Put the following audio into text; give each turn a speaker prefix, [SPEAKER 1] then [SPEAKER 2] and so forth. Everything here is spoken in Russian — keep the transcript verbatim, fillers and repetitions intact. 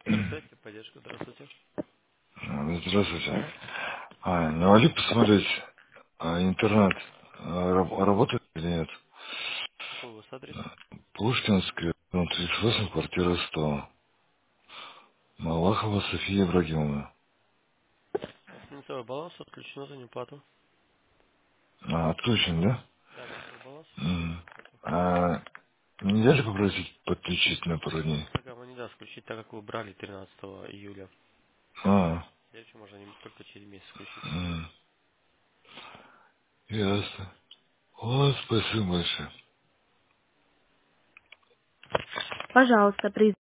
[SPEAKER 1] Предоставьте поддержку. Здравствуйте.
[SPEAKER 2] А, Здравствуйте. А, не могли посмотреть, а, интернет а, раб- работает или нет?
[SPEAKER 1] Какой у вас адрес?
[SPEAKER 2] Пушкинская, дом тридцать восемь, квартира сто. Малахова София Ибрагимовна.
[SPEAKER 1] Финансовый баланс отключено за неуплату.
[SPEAKER 2] А, отключен, да?
[SPEAKER 1] Да, финансовый баланс отключен за
[SPEAKER 2] М.
[SPEAKER 1] неуплату.
[SPEAKER 2] А, нельзя ли попросить подключить на пару дней?
[SPEAKER 1] Программа не даст включить, так как вы брали тринадцатого июля.
[SPEAKER 2] А,
[SPEAKER 1] Следующий можно не- только через месяц включить.
[SPEAKER 2] м, ясно. О, спасибо большое.
[SPEAKER 1] Пожалуйста, при